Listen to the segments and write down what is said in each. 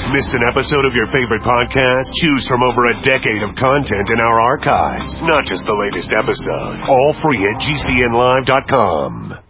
Missed an episode of your favorite podcast? Choose from over a decade of content in our archives. Not just the latest episode. All free at GCNlive.com.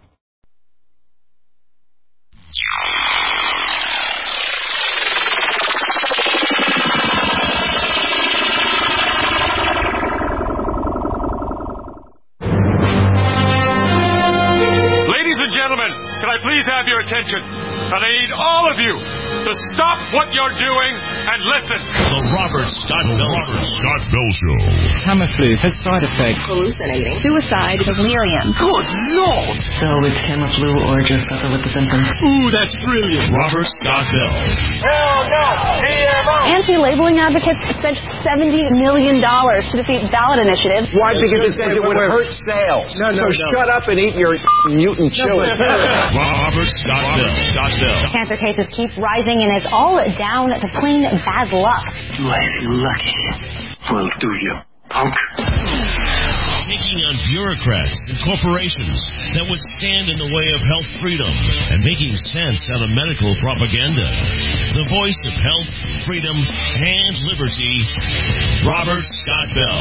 Ladies and gentlemen, can I please have your attention? And I need all of you to stop what you're doing and listen. The Robert Scott Bell Show. Tamiflu has side effects. Hallucinating. Suicide. Delirium. Good Lord! So it's Tamiflu or just other with the symptoms. Ooh, that's brilliant. Robert Scott Bell. Hell no! GMO! Anti-labeling advocates spent $70 million to defeat ballot initiatives. Why? Because it would hurt sales. No. Shut up and eat your mutant chili. Robert Scott Bell. Cancer cases keep rising, and it's all down to plain bad luck. Do I feel lucky? Well, do you, punk? Taking on bureaucrats and corporations that would stand in the way of health freedom and making sense out of medical propaganda. The voice of health, freedom, and liberty, Robert Scott Bell.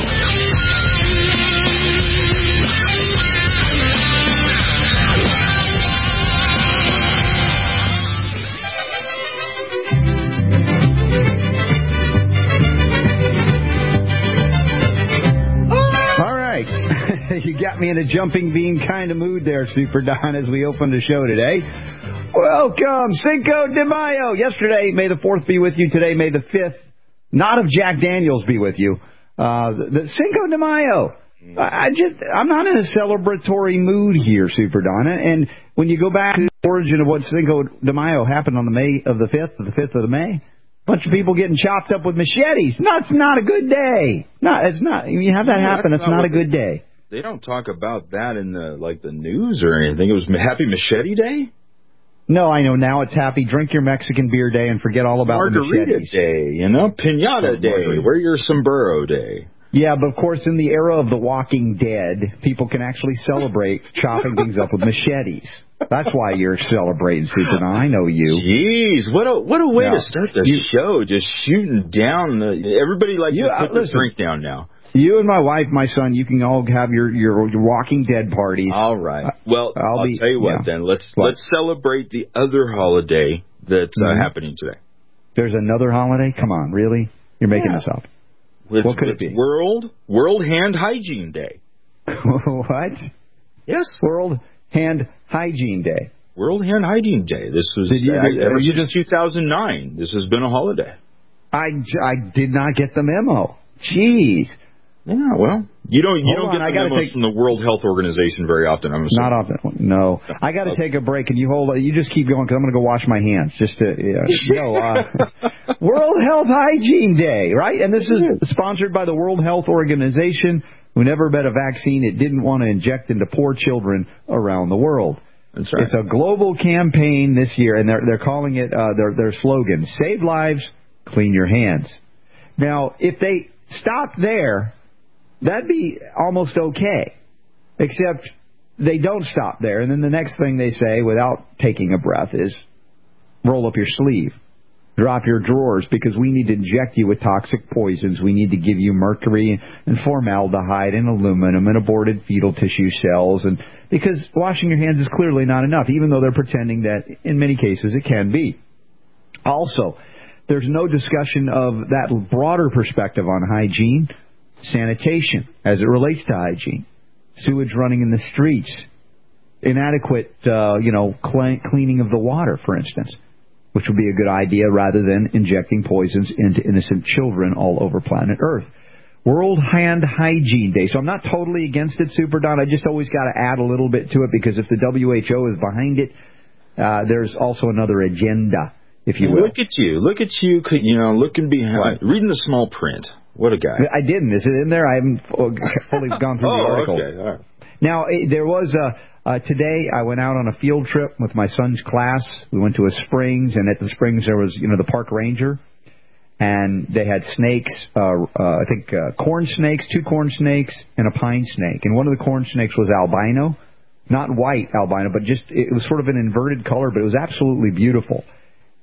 You got me in a jumping bean kind of mood there, Super Don, as we open the show today. Welcome, Cinco de Mayo. Yesterday, May the 4th be with you. Today, May the 5th, not of Jack Daniels be with you. The Cinco de Mayo. I'm not in a celebratory mood here, Super Donna. And when you go back to the origin of what Cinco de Mayo happened on the 5th of May, a bunch of people getting chopped up with machetes. That's not a good day. No, it's not. When you have that happen, it's not a good day. They don't talk about that in the news or anything. It was Happy Machete Day? No, I know. Now it's Happy Drink Your Mexican Beer Day and forget all about the machetes. Day, Piñata Day, Wear Your Sombrero Day. Yeah, but of course, in the era of The Walking Dead, people can actually celebrate chopping things up with machetes. That's why you're celebrating, Super. I know you. Jeez, what a way to start the show! Just shooting down everybody put their drink down now. You and my wife, my son, you can all have your Walking Dead parties. All right. Well, I'll tell you what then. Let's celebrate the other holiday that's happening today. There's another holiday? Come on, really? You're making this up. What could it be? World Hand Hygiene Day. What? Yes. World Hand Hygiene Day. World Hand Hygiene Day. This was ever since 2009. This has been a holiday. I did not get the memo. Jeez. Yeah, well, you don't get the memos from the World Health Organization very often. I'm assuming. Not often. No. I got to take a break, and you just keep going because I'm going to go wash my hands. World Health Hygiene Day, right? And this is sponsored by the World Health Organization, who never bet a vaccine it didn't want to inject into poor children around the world. That's right. It's a global campaign this year, and they're calling it their slogan: "Save lives, clean your hands." Now, if they stopped there, that'd be almost okay, except they don't stop there. And then the next thing they say, without taking a breath, is roll up your sleeve, drop your drawers, because we need to inject you with toxic poisons. We need to give you mercury and formaldehyde and aluminum and aborted fetal tissue cells. And because washing your hands is clearly not enough, even though they're pretending that in many cases it can be. Also, there's no discussion of that broader perspective on hygiene, sanitation, as it relates to hygiene, sewage running in the streets, inadequate, cleaning of the water, for instance, which would be a good idea rather than injecting poisons into innocent children all over planet Earth. World Hand Hygiene Day. So I'm not totally against it, Super Don. I just always got to add a little bit to it, because if the WHO is behind it, there's also another agenda, if you will. Look at you, looking behind, reading the small print. What a guy. I didn't. Is it in there? I haven't fully gone through the article. Okay. All right. Now, there was today I went out on a field trip with my son's class. We went to a springs, and at the springs there was, the park ranger, and they had snakes, corn snakes, 2 corn snakes, and a pine snake. And one of the corn snakes was albino, not white albino, but it was sort of an inverted color, but it was absolutely beautiful.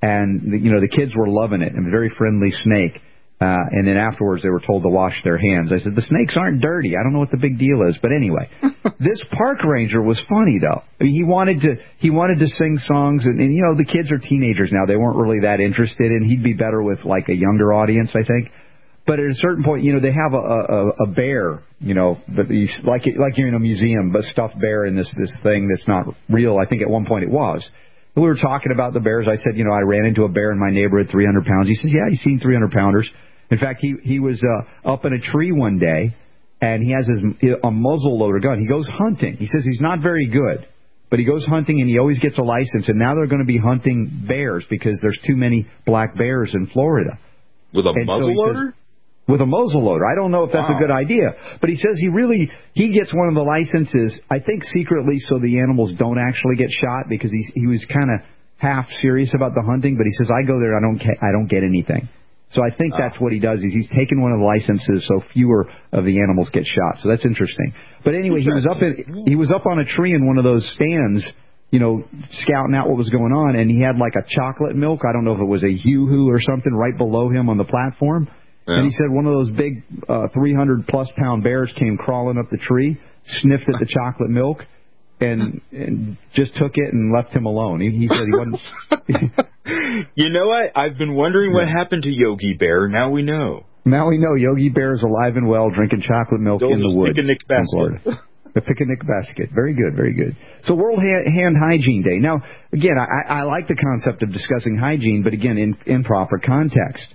And, the kids were loving it. And a very friendly snake. And then afterwards they were told to wash their hands. I said, the snakes aren't dirty. I don't know what the big deal is. But anyway, this park ranger was funny, though. I mean, he wanted to sing songs. And, the kids are teenagers now. They weren't really that interested. And he'd be better with, like, a younger audience, I think. But at a certain point, they have a bear, but like you're in a museum, but stuffed bear in this thing that's not real. I think at one point it was. We were talking about the bears. I said, I ran into a bear in my neighborhood, 300 pounds. He says, yeah, he's seen 300-pounders. In fact, he was up in a tree one day, and he has a muzzle-loader gun. He goes hunting. He says he's not very good, but he goes hunting, and he always gets a license. And now they're going to be hunting bears because there's too many black bears in Florida. With a muzzle-loader? With a muzzle loader. I don't know if that's a good idea. But he says he gets one of the licenses, I think secretly, so the animals don't actually get shot, because he was kind of half serious about the hunting. But he says, I go there, I don't get anything. So I think that's what he does, is he's taken one of the licenses so fewer of the animals get shot. So that's interesting. But anyway, he was up on a tree in one of those stands, scouting out what was going on, and he had like a chocolate milk. I don't know if it was a Yoo-Hoo or something right below him on the platform. Yeah. And he said one of those big 300-plus pound bears came crawling up the tree, sniffed at the chocolate milk, and just took it and left him alone. He said he wasn't... You know what? I've been wondering what happened to Yogi Bear. Now we know. Now we know Yogi Bear is alive and well, drinking chocolate milk in the woods. Picnic basket. The picnic basket. Very good, very good. So World Hand Hygiene Day. Now, again, I like the concept of discussing hygiene, but again, in proper context.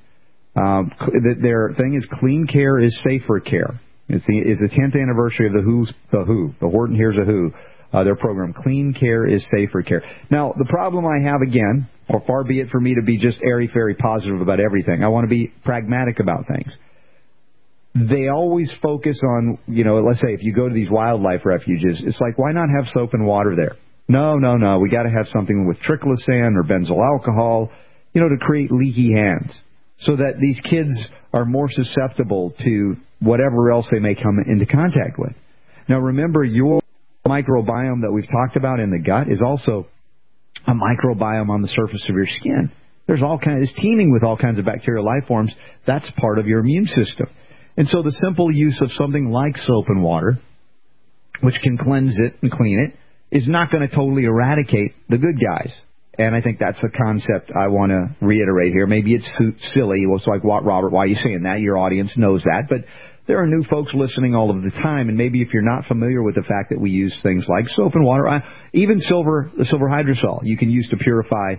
Their thing is clean care is safer care. It's the 10th anniversary of the Horton Hears a Who. Their program, Clean Care is Safer Care. Now, the problem I have, again, or far be it for me to be just airy-fairy positive about everything. I want to be pragmatic about things. They always focus on, let's say if you go to these wildlife refuges, it's like, why not have soap and water there? No. We got to have something with triclosan or benzyl alcohol, to create leaky hands, so that these kids are more susceptible to whatever else they may come into contact with. Now, remember, your microbiome that we've talked about in the gut is also a microbiome on the surface of your skin. It's teeming with all kinds of bacterial life forms. That's part of your immune system. And so the simple use of something like soap and water, which can cleanse it and clean it, is not going to totally eradicate the good guys. And I think that's a concept I want to reiterate here. Maybe it's silly. It's like, what, Robert, why are you saying that? Your audience knows that. But there are new folks listening all of the time. And maybe if you're not familiar with the fact that we use things like soap and water, even the silver hydrosol, you can use to purify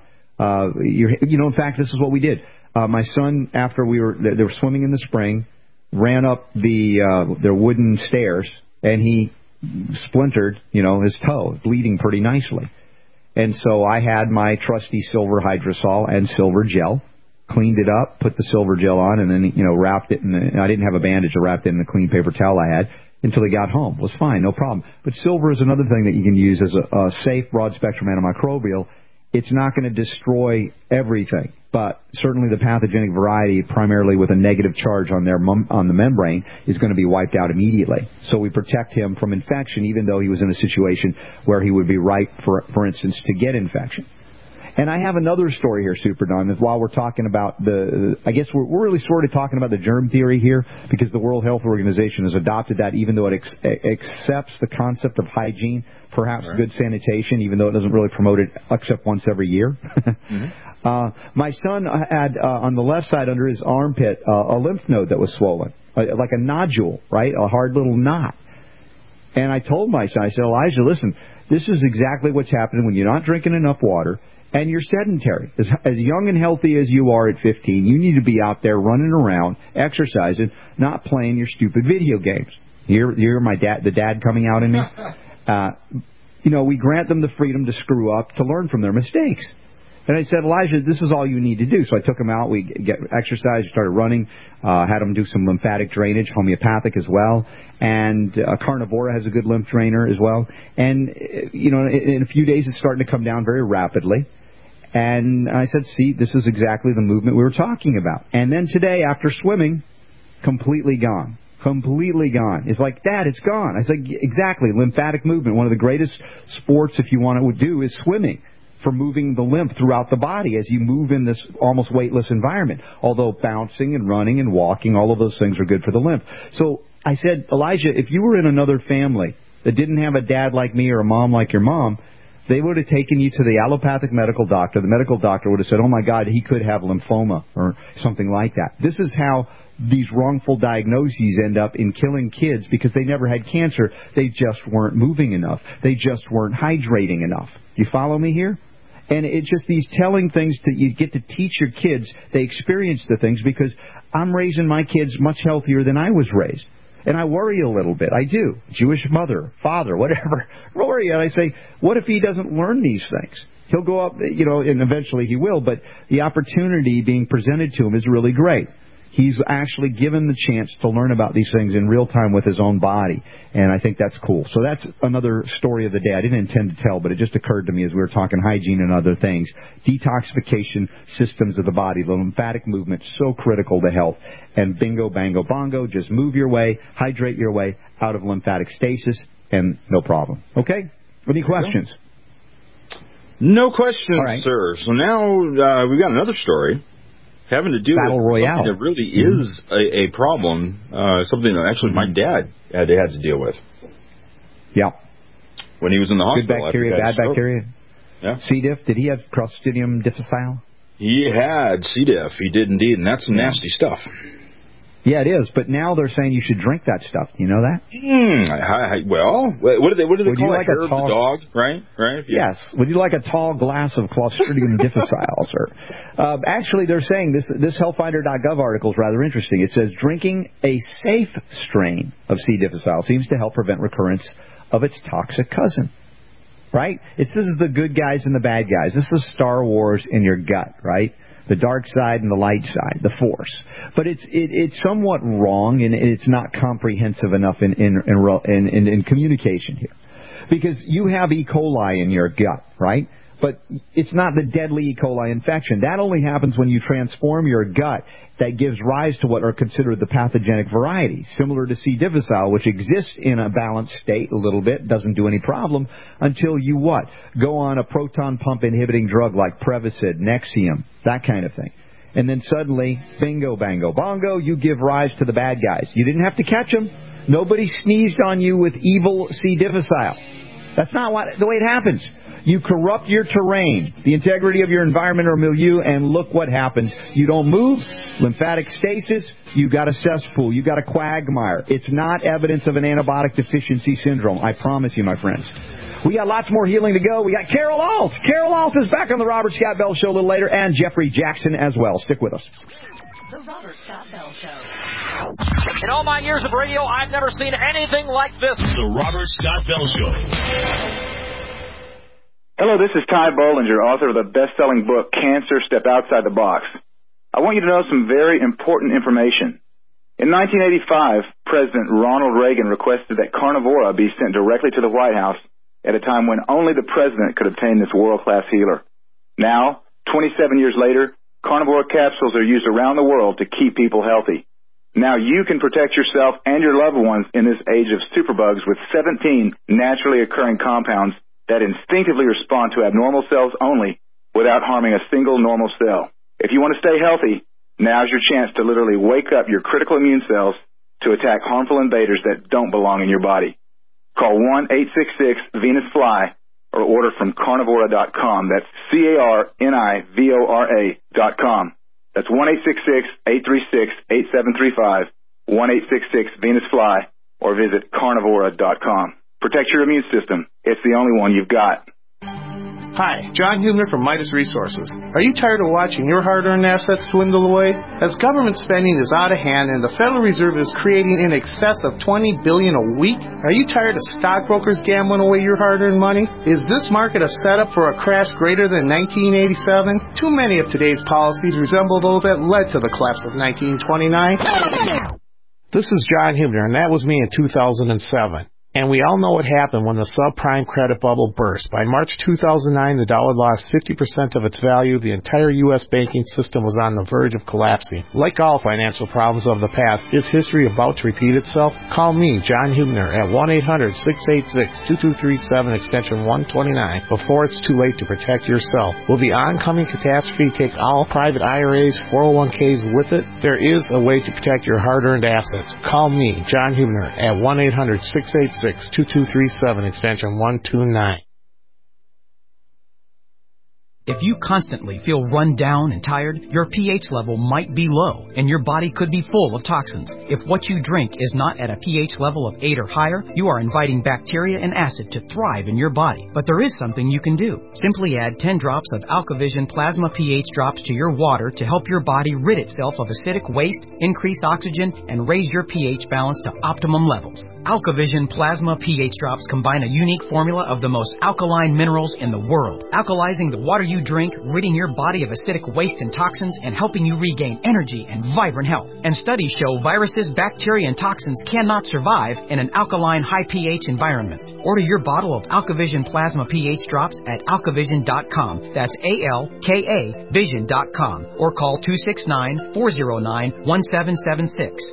in fact, this is what we did. My son, after they were swimming in the spring, ran up their wooden stairs, and he splintered, his toe, bleeding pretty nicely. And so I had my trusty silver hydrosol and silver gel, cleaned it up, put the silver gel on, and then, wrapped it I didn't have a bandage. I wrapped it in a clean paper towel I had until he got home. It was fine, no problem. But silver is another thing that you can use as a safe, broad-spectrum antimicrobial. It's not going to destroy everything, but certainly the pathogenic variety, primarily with a negative charge on the membrane, is going to be wiped out immediately. So we protect him from infection, even though he was in a situation where he would be ripe, for instance, to get infection. And I have another story here, Super Don, that while we're talking about I guess we're really sort of talking about the germ theory here, because the World Health Organization has adopted that, even though it accepts the concept of hygiene, perhaps good sanitation, even though it doesn't really promote it except once every year. My son had, on the left side under his armpit, a lymph node that was swollen, like a nodule, right? A hard little knot. And I told my son, I said, Elijah, listen, this is exactly what's happening when you're not drinking enough water and you're sedentary. As young and healthy as you are at 15, you need to be out there running around, exercising, not playing your stupid video games. You're the dad coming out in me. We grant them the freedom to screw up, to learn from their mistakes. And I said, Elijah, this is all you need to do. So I took him out. We get exercise, started running, had him do some lymphatic drainage, homeopathic as well. And Carnivora has a good lymph drainer as well. And, in a few days, it's starting to come down very rapidly. And I said, see, this is exactly the movement we were talking about. And then today, after swimming, completely gone. Completely gone. It's like, Dad, it's gone. I said, exactly. Lymphatic movement. One of the greatest sports, if you want to do, is swimming. for moving the lymph throughout the body as you move in this almost weightless environment. Although bouncing and running and walking, all of those things are good for the lymph. So I said, Elijah, if you were in another family that didn't have a dad like me or a mom like your mom, they would have taken you to the allopathic medical doctor. The medical doctor would have said, oh, my God, he could have lymphoma or something like that. This is how these wrongful diagnoses end up in killing kids because they never had cancer. They just weren't moving enough. They just weren't hydrating enough. Do you follow me here? And it's just these telling things that you get to teach your kids. They experience the things because I'm raising my kids much healthier than I was raised. And I worry a little bit. I do. Jewish mother, father, whatever. I worry. And I say, what if he doesn't learn these things? He'll go up, and eventually he will, but the opportunity being presented to him is really great. He's actually given the chance to learn about these things in real time with his own body, and I think that's cool. So that's another story of the day. I didn't intend to tell, but it just occurred to me as we were talking hygiene and other things. Detoxification systems of the body, the lymphatic movement, so critical to health. And bingo, bango, bongo, just move your way, hydrate your way out of lymphatic stasis, and no problem. Okay? Any questions? No questions, sir. So now we've got another story. Having to do Battle with Royale. something that really is a problem, something that actually my dad had to deal with. Yeah. When he was in the hospital. Good bacteria, bad bacteria. Yeah. C. diff. Did he have Clostridium difficile? He had C. diff. He did indeed, and that's some nasty stuff. Yeah, it is. But now they're saying you should drink that stuff. Do you know that? Well, what do they call it? Like Hair of the dog, right? Yes. Would you like a tall glass of Clostridium difficile, sir? Actually, they're saying this healthfinder.gov article is rather interesting. It says drinking a safe strain of C. difficile seems to help prevent recurrence of its toxic cousin. Right? This is the good guys and the bad guys. This is Star Wars in your gut, right? The dark side and the light side, the Force. But it's somewhat wrong, and it's not comprehensive enough in communication here. Because you have E. coli in your gut, right? But it's not the deadly E. coli infection. That only happens when you transform your gut. That gives rise to what are considered the pathogenic varieties, similar to C. difficile, which exists in a balanced state a little bit, doesn't do any problem, until you what? Go on a proton pump inhibiting drug like Prevacid, Nexium, that kind of thing. And then suddenly, bingo, bango, bongo, you give rise to the bad guys. You didn't have to catch them. Nobody sneezed on you with evil C. difficile. That's not the way it happens. You corrupt your terrain, the integrity of your environment or milieu, and look what happens. You don't move, lymphatic stasis, you got a cesspool, you got a quagmire. It's not evidence of an antibiotic deficiency syndrome, I promise you, my friends. We got lots more healing to go. We got Carol Alt. Carol Alt is back on the Robert Scott Bell Show a little later, and Jeffrey Jackson as well. Stick with us. The Robert Scott Bell Show. In all my years of radio, I've never seen anything like this. The Robert Scott Bell Show. Hello, this is Ty Bollinger, author of the best-selling book, Cancer, Step Outside the Box. I want you to know some very important information. In 1985, President Ronald Reagan requested that Carnivora be sent directly to the White House at a time when only the president could obtain this world-class healer. Now, 27 years later, Carnivora capsules are used around the world to keep people healthy. Now you can protect yourself and your loved ones in this age of superbugs with 17 naturally occurring compounds that instinctively respond to abnormal cells only without harming a single normal cell. If you want to stay healthy, now's your chance to literally wake up your critical immune cells to attack harmful invaders that don't belong in your body. Call 1-866-VENUS-FLY or order from Carnivora.com. That's CARNIVORA.com. That's 1-866-836-8735, 1-866-VENUS-FLY, or visit Carnivora.com. Protect your immune system. It's the only one you've got. Hi, John Hubner from Midas Resources. Are you tired of watching your hard-earned assets dwindle away? As government spending is out of hand and the Federal Reserve is creating in excess of $20 billion a week, are you tired of stockbrokers gambling away your hard-earned money? Is this market a setup for a crash greater than 1987? Too many of today's policies resemble those that led to the collapse of 1929. This is John Hubner, and that was me in 2007. And we all know what happened when the subprime credit bubble burst. By March 2009, the dollar lost 50% of its value. The entire U.S. banking system was on the verge of collapsing. Like all financial problems of the past, is history about to repeat itself? Call me, John Hubner, at 1-800-686-2237, extension 129, before it's too late to protect yourself. Will the oncoming catastrophe take all private IRAs, 401ks with it? There is a way to protect your hard-earned assets. Call me, John Hubner, at 1-800-686-2237, extension 129. If you constantly feel run down and tired, your pH level might be low, and your body could be full of toxins. If what you drink is not at a pH level of 8 or higher, you are inviting bacteria and acid to thrive in your body. But there is something you can do. Simply add 10 drops of AlkaVision Plasma pH drops to your water to help your body rid itself of acidic waste, increase oxygen, and raise your pH balance to optimum levels. AlkaVision Plasma pH drops combine a unique formula of the most alkaline minerals in the world, alkalizing the water you drink, ridding your body of acidic waste and toxins, and helping you regain energy and vibrant health. And studies show viruses, bacteria, and toxins cannot survive in an alkaline, high pH environment. Order your bottle of AlkaVision Plasma pH drops at alkavision.com. That's ALKA Vision.com. Or call 269-409-1776.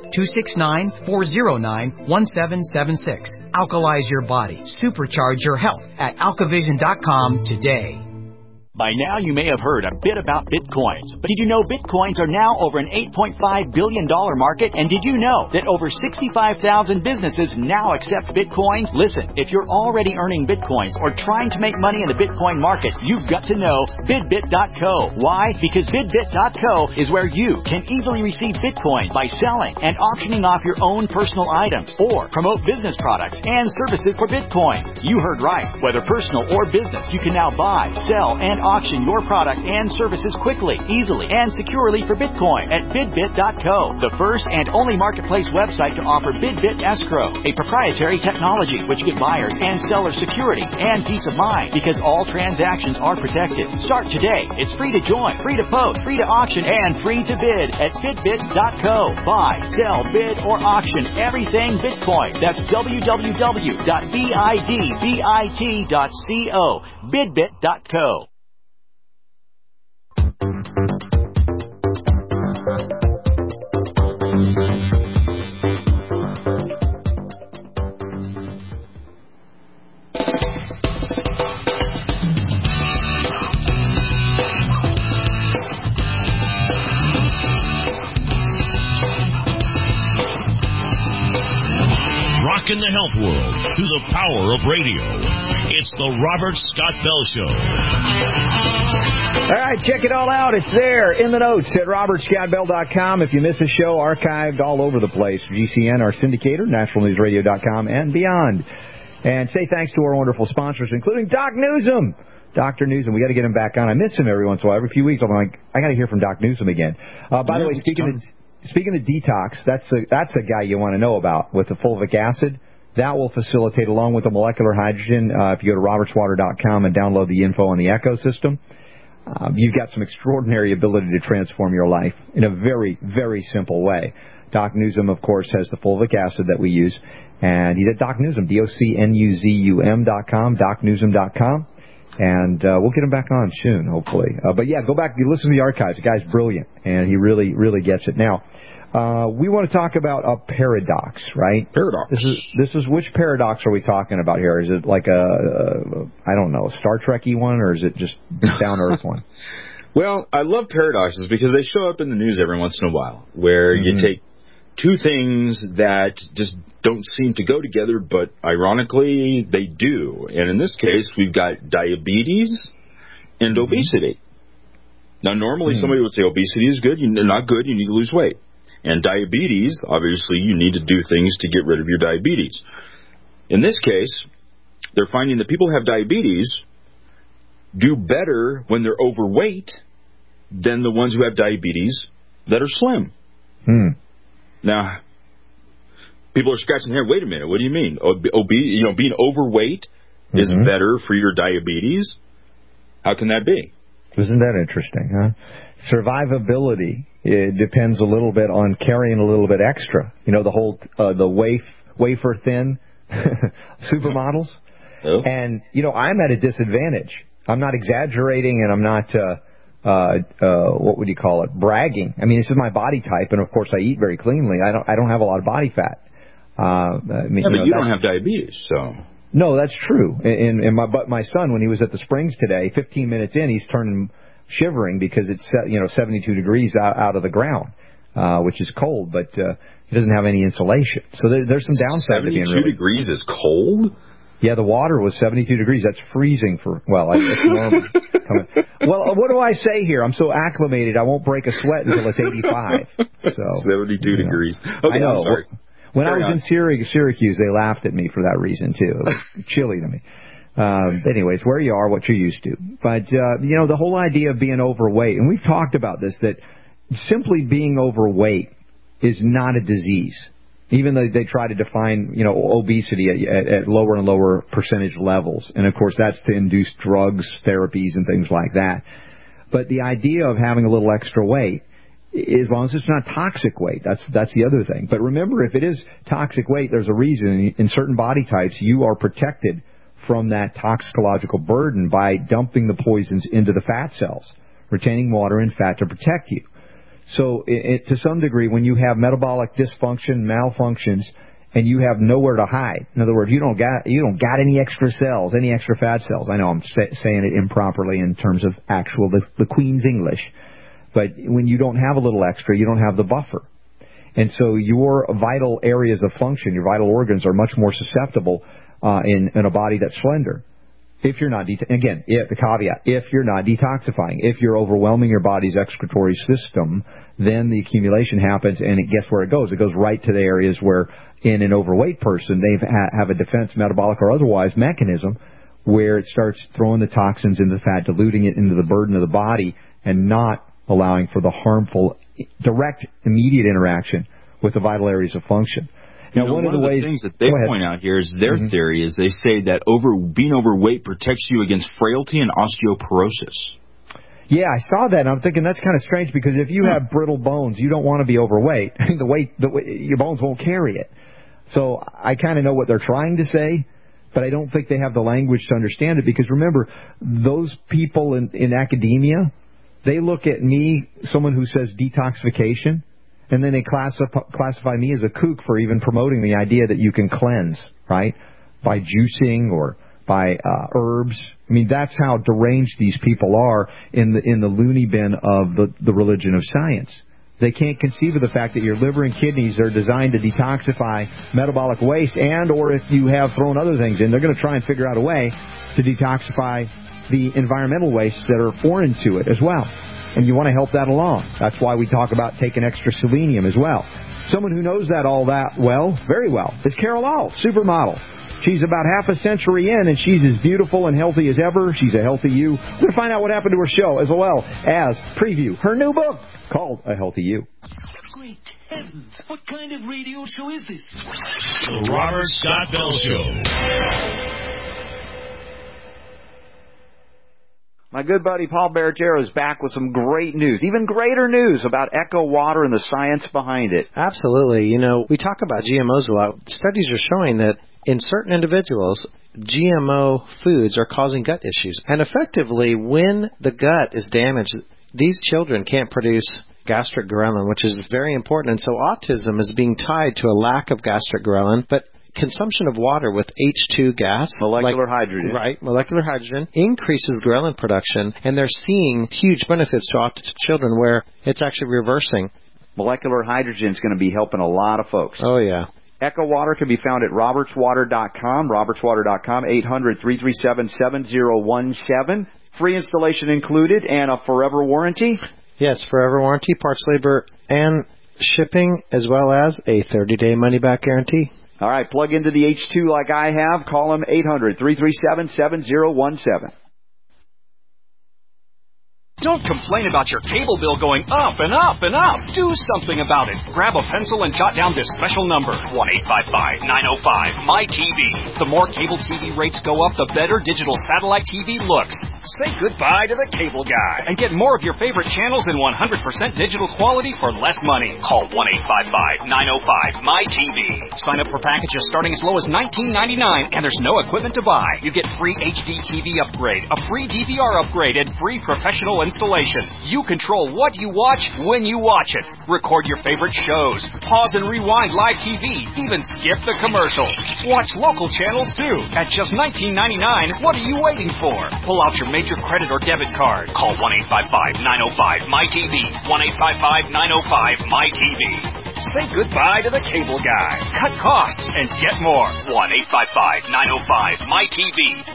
269-409-1776. Alkalize your body. Supercharge your health at alkavision.com today. By now, you may have heard a bit about Bitcoins. But did you know Bitcoins are now over an $8.5 billion market? And did you know that over 65,000 businesses now accept Bitcoins? Listen, if you're already earning Bitcoins or trying to make money in the Bitcoin market, you've got to know BidBit.co. Why? Because BidBit.co is where you can easily receive Bitcoin by selling and auctioning off your own personal items or promote business products and services for Bitcoin. You heard right. Whether personal or business, you can now buy, sell, and auction your product and services quickly, easily, and securely for Bitcoin at BidBit.co, the first and only marketplace website to offer BidBit Escrow, a proprietary technology which gives buyers and sellers security and peace of mind because all transactions are protected. Start today. It's free to join, free to post, free to auction, and free to bid at BidBit.co. Buy, sell, bid, or auction everything Bitcoin. That's www.bidbit.co. BidBit.co. In the health world through the power of radio. It's the Robert Scott Bell Show. All right, check it all out. It's there in the notes at robertscottbell.com. If you miss a show, archived all over the place. GCN, our syndicator, nationalnewsradio.com, and beyond. And say thanks to our wonderful sponsors, including Doc Newsom. Dr. Newsom, we got to get him back on. I miss him every once in a while. Every few weeks, I'm like, I got to hear from Doc Newsom again. By the way, speaking of detox, that's a guy you want to know about with the fulvic acid. That will facilitate, along with the molecular hydrogen, if you go to robertswater.com and download the info on the ecosystem, you've got some extraordinary ability to transform your life in a very, very simple way. Doc Newsom, of course, has the fulvic acid that we use, and he's at Doc Newsom, DocNuzum.com, DocNewsom.com. And we'll get him back on soon, hopefully. But yeah, go back, you listen to the archives. The guy's brilliant, and he really, really gets it. Now, we want to talk about a paradox, right? Paradox. This is which paradox are we talking about here? Is it like I don't know, a Star Trek-y one, or is it just down-to-earth one? Well, I love paradoxes because they show up in the news every once in a while, where you take two things that just don't seem to go together, but ironically they do. And in this case, we've got diabetes and obesity. Now, normally somebody would say obesity is good, not good, you need to lose weight. And diabetes, obviously, you need to do things to get rid of your diabetes. In this case, they're finding that people who have diabetes do better when they're overweight than the ones who have diabetes that are slim. Now, people are scratching their head. Wait a minute. What do you mean? Being overweight is better for your diabetes? How can that be? Isn't that interesting, huh? Survivability, it depends a little bit on carrying a little bit extra. You know, the whole the wafer thin supermodels. Oh. And, I'm at a disadvantage. I'm not exaggerating, and I'm not, what would you call it, bragging. I mean, this is my body type, and of course I eat very cleanly. I don't have a lot of body fat. But you don't have diabetes, so... No, that's true. But my son, when he was at the Springs today, 15 minutes in, he's turning shivering because it's 72 degrees out of the ground, which is cold, but he doesn't have any insulation. So there's some downside to being 72 degrees is cold? Yeah, the water was 72 degrees. That's freezing for, it's normal. Well, what do I say here? I'm so acclimated, I won't break a sweat until it's 85. So 72 degrees. Okay, I know. I'm sorry. When I was in Syracuse, they laughed at me for that reason, too. It was chilly to me. Anyways, where you are, what you're used to. But, the whole idea of being overweight, and we've talked about this, that simply being overweight is not a disease. Even though they try to define, obesity at lower and lower percentage levels. And, of course, that's to induce drugs, therapies, and things like that. But the idea of having a little extra weight, as long as it's not toxic weight, that's the other thing. But remember, if it is toxic weight, there's a reason. In certain body types, you are protected from that toxicological burden by dumping the poisons into the fat cells, retaining water and fat to protect you. So to some degree, when you have metabolic dysfunction, malfunctions, and you have nowhere to hide, in other words, you don't got any extra cells, any extra fat cells. I know I'm saying it improperly in terms of actual the Queen's English. But when you don't have a little extra, you don't have the buffer. And so your vital areas of function, your vital organs are much more susceptible in a body that's slender. If you're not, the caveat, if you're not detoxifying, if you're overwhelming your body's excretory system, then the accumulation happens, and guess where it goes? It goes right to the areas where, in an overweight person, they have a defense, metabolic or otherwise, mechanism where it starts throwing the toxins into the fat, diluting it into the burden of the body, and not allowing for the harmful, direct, immediate interaction with the vital areas of function. Now, one of the things that they point out here is their theory is they say that being overweight protects you against frailty and osteoporosis. Yeah, I saw that, and I'm thinking that's kind of strange because if you have brittle bones, you don't want to be overweight. Your bones won't carry it. So I kind of know what they're trying to say, but I don't think they have the language to understand it because remember, those people in academia, they look at me, someone who says detoxification, and then they classify me as a kook for even promoting the idea that you can cleanse, right, by juicing or by herbs. I mean, that's how deranged these people are in the loony bin of the religion of science. They can't conceive of the fact that your liver and kidneys are designed to detoxify metabolic waste, and or if you have thrown other things in, they're going to try and figure out a way to detoxify the environmental wastes that are foreign to it as well. And you want to help that along. That's why we talk about taking extra selenium as well. Someone who knows that all that well, very well, is Carol Ahl, supermodel. She's about half a century in, and she's as beautiful and healthy as ever. She's a healthy you. We're going to find out what happened to her show, as well as preview her new book called A Healthy You. Great heavens, what kind of radio show is this? The Robert Scott Bell Show. My good buddy Paul Barragero is back with some great news, even greater news about Echo Water and the science behind it. Absolutely. We talk about GMOs a lot. Studies are showing that in certain individuals, GMO foods are causing gut issues. And effectively, when the gut is damaged, these children can't produce gastric ghrelin, which is very important. And so autism is being tied to a lack of gastric ghrelin, but consumption of water with H2 gas, molecular hydrogen, right? Molecular hydrogen increases ghrelin production, and they're seeing huge benefits to autistic children where it's actually reversing. Molecular hydrogen is going to be helping a lot of folks. Oh yeah. Echo Water can be found at robertswater.com, robertswater.com, 800-337-7017. Free installation included and a forever warranty. Yes, forever warranty, parts, labor, and shipping, as well as a 30-day money-back guarantee. All right, plug into the H2 like I have. Call them 800-337-7017. Don't complain about your cable bill going up and up and up. Do something about it. Grab a pencil and jot down this special number, 1-855-905-MY-TV. The more cable TV rates go up, the better digital satellite TV looks. Say goodbye to the cable guy and get more of your favorite channels in 100% digital quality for less money. Call 1-855-905-MY-TV. Sign up for packages starting as low as $19.99, and there's no equipment to buy. You get free HD TV upgrade, a free DVR upgrade, and free professional installation. You control what you watch when you watch it. Record your favorite shows. Pause and rewind live TV. Even skip the commercials. Watch local channels too. At just $19.99, what are you waiting for? Pull out your major credit or debit card. Call 1-855-905-MY-TV. 1-855-905-MY-TV. Say goodbye to the cable guy. Cut costs and get more. 1-855-905-MY-TV.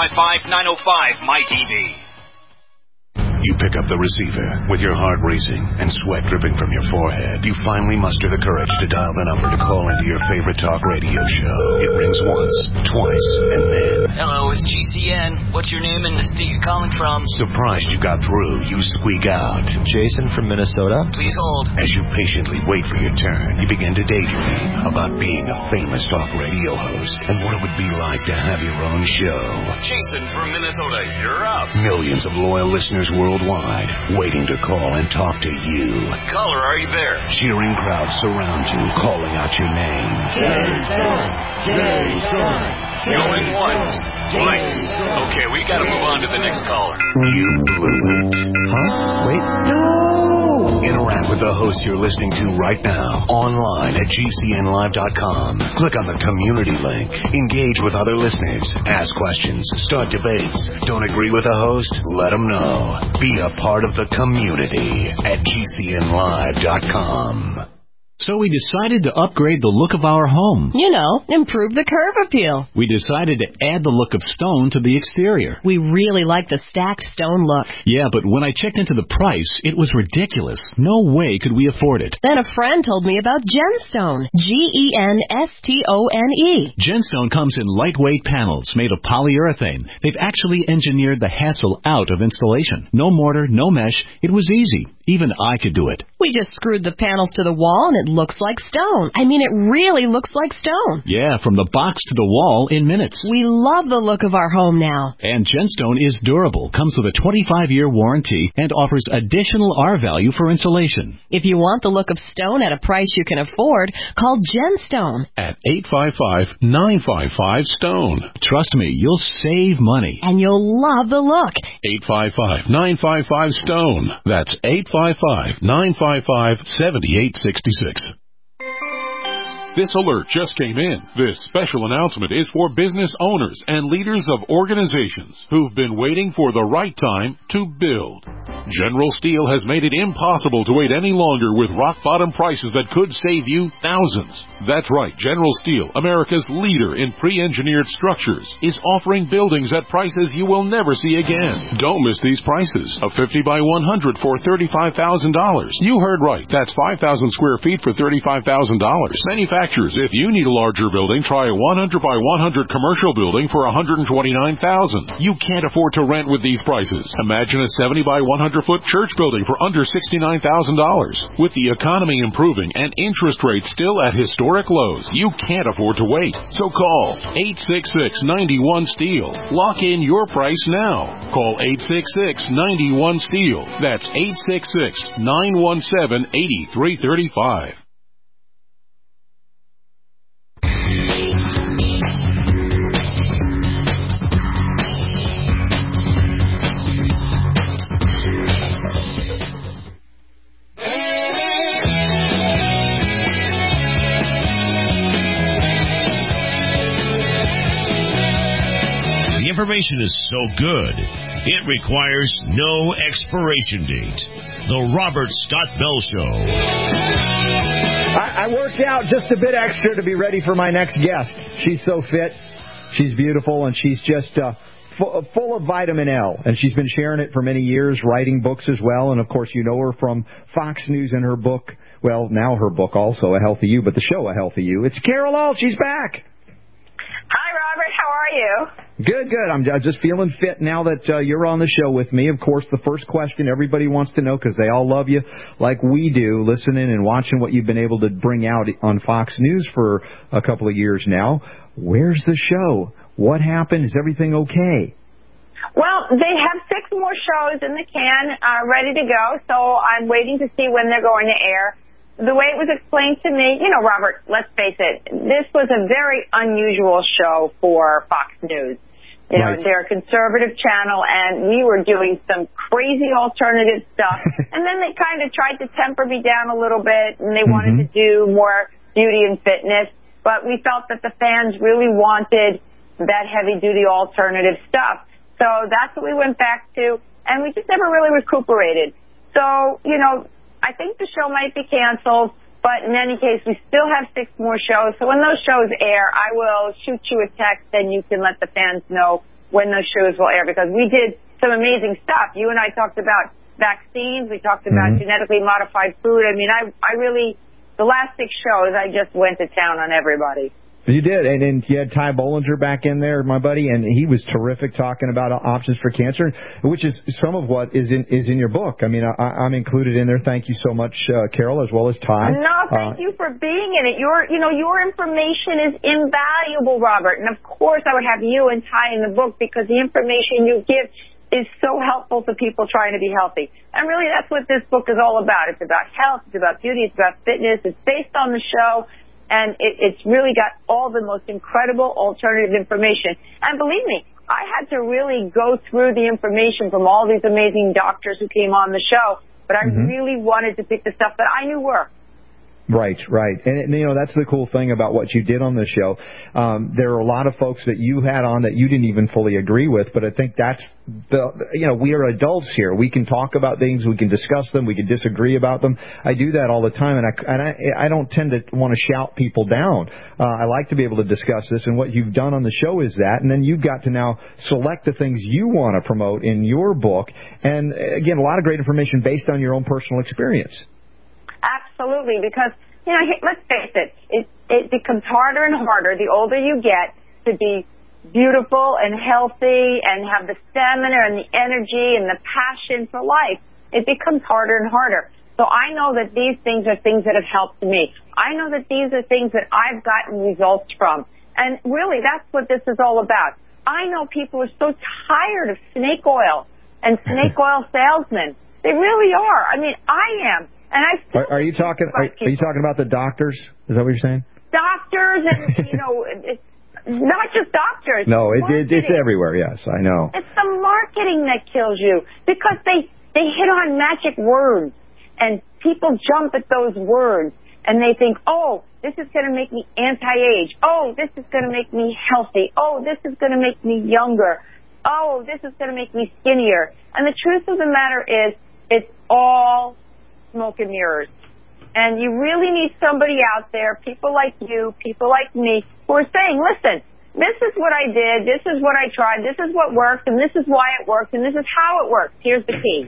1-855-905-MY-TV. You pick up the receiver with your heart racing and sweat dripping from your forehead. You finally muster the courage to dial the number to call into your favorite talk radio show. It rings once, twice, and then... Hello, it's GCN. What's your name and the state you're calling from? Surprised you got through, you squeak out. Jason from Minnesota. Please hold. As you patiently wait for your turn, you begin to daydream about being a famous talk radio host and what it would be like to have your own show. Jason from Minnesota, you're up. Millions of loyal listeners worldwide waiting to call and talk to you. Caller, are you there? Cheering crowds surround you, calling out your name. Jason! Jason! Going once, twice. Okay, we gotta move on to the next caller. You blew it. Huh? Wait. No! Interact with the host you're listening to right now, online at GCNlive.com. Click on the community link. Engage with other listeners. Ask questions. Start debates. Don't agree with the host? Let them know. Be a part of the community at GCNlive.com. So we decided to upgrade the look of our home. You know, improve the curve appeal. We decided to add the look of stone to the exterior. We really like the stacked stone look. Yeah, but when I checked into the price, it was ridiculous. No way could we afford it. Then a friend told me about Genstone. Genstone. Genstone comes in lightweight panels made of polyurethane. They've actually engineered the hassle out of installation. No mortar, no mesh. It was easy. Even I could do it. We just screwed the panels to the wall and it looks like stone. I mean, it really looks like stone. Yeah, from the box to the wall in minutes. We love the look of our home now. And Genstone is durable, comes with a 25-year warranty, and offers additional R-value for insulation. If you want the look of stone at a price you can afford, call Genstone. At 855-955-STONE. Trust me, you'll save money. And you'll love the look. 855-955-STONE. That's 855-955-7866. This alert just came in. This special announcement is for business owners and leaders of organizations who've been waiting for the right time to build. General Steel has made it impossible to wait any longer with rock-bottom prices that could save you thousands. That's right, General Steel, America's leader in pre-engineered structures, is offering buildings at prices you will never see again. Don't miss these prices. A 50 by 100 for $35,000. You heard right. That's 5,000 square feet for $35,000. Manufacturers, if you need a larger building, try a 100 by 100 commercial building for $129,000. You can't afford to rent with these prices. Imagine a 70 by 100-foot church building for under $69,000. With the economy improving and interest rates still at historic lows, you can't afford to wait. So call 866-91-STEEL. Lock in your price now. Call 866-91-STEEL. That's 866-917-8335. Information is so good, it requires no expiration date. The Robert Scott Bell Show. I worked out just a bit extra to be ready for my next guest. She's so fit, she's beautiful, and she's just full of vitamin L. And she's been sharing it for many years, writing books as well. And, of course, you know her from Fox News and her book, well, now her book also, A Healthy You, but the show A Healthy You. It's Carol Alt. She's back. Hi, Robert. How are you? Good. I'm just feeling fit now that you're on the show with me. Of course, the first question everybody wants to know, because they all love you like we do, listening and watching what you've been able to bring out on Fox News for a couple of years now. Where's the show? What happened? Is everything okay? Well, they have 6 more shows in the can ready to go, so I'm waiting to see when they're going to air. The way it was explained to me, Robert, let's face it, this was a very unusual show for Fox News. They're a conservative channel, and we were doing some crazy alternative stuff. And then they kind of tried to temper me down a little bit, and they wanted to do more beauty and fitness. But we felt that the fans really wanted that heavy-duty alternative stuff. So that's what we went back to, and we just never really recuperated. So, I think the show might be canceled, but in any case, we still have 6 more shows. So when those shows air, I will shoot you a text, and you can let the fans know when those shows will air, because we did some amazing stuff. You and I talked about vaccines. We talked about genetically modified food. I mean, I really, the last 6 shows, I just went to town on everybody. You did, and you had Ty Bollinger back in there, my buddy, and he was terrific talking about options for cancer, which is some of what is in your book. I mean, I'm included in there. Thank you so much, Carol, as well as Ty. No, thank you for being in it. Your information is invaluable, Robert, and of course I would have you and Ty in the book, because the information you give is so helpful to people trying to be healthy. And really, that's what this book is all about. It's about health, it's about beauty, it's about fitness. It's based on the show. And it's really got all the most incredible alternative information. And believe me, I had to really go through the information from all these amazing doctors who came on the show, but I really wanted to pick the stuff that I knew worked. Right. And that's the cool thing about what you did on this show. There are a lot of folks that you had on that you didn't even fully agree with, but I think that's we are adults here. We can talk about things, we can discuss them, we can disagree about them. I do that all the time, and I don't tend to want to shout people down. I like to be able to discuss this, and what you've done on the show is that, and then you've got to now select the things you want to promote in your book, and again, a lot of great information based on your own personal experience. Absolutely, because, let's face it, it becomes harder and harder the older you get to be beautiful and healthy and have the stamina and the energy and the passion for life. It becomes harder and harder. So I know that these things are things that have helped me. I know that these are things that I've gotten results from. And really, that's what this is all about. I know people are so tired of snake oil and snake oil salesmen. They really are. I mean, I am. And are you talking about the doctors? Is that what you're saying? Doctors and, it's not just doctors. No, it's everywhere, yes, I know. It's the marketing that kills you, because they hit on magic words, and people jump at those words, and they think, oh, this is going to make me anti-age. Oh, this is going to make me healthy. Oh, this is going to make me younger. Oh, this is going to make me skinnier. And the truth of the matter is, it's all smoke and mirrors. And you really need somebody out there, people like you, people like me, who are saying, listen, this is what I did, this is what I tried, this is what worked, and this is why it worked, and this is how it works. Here's the key.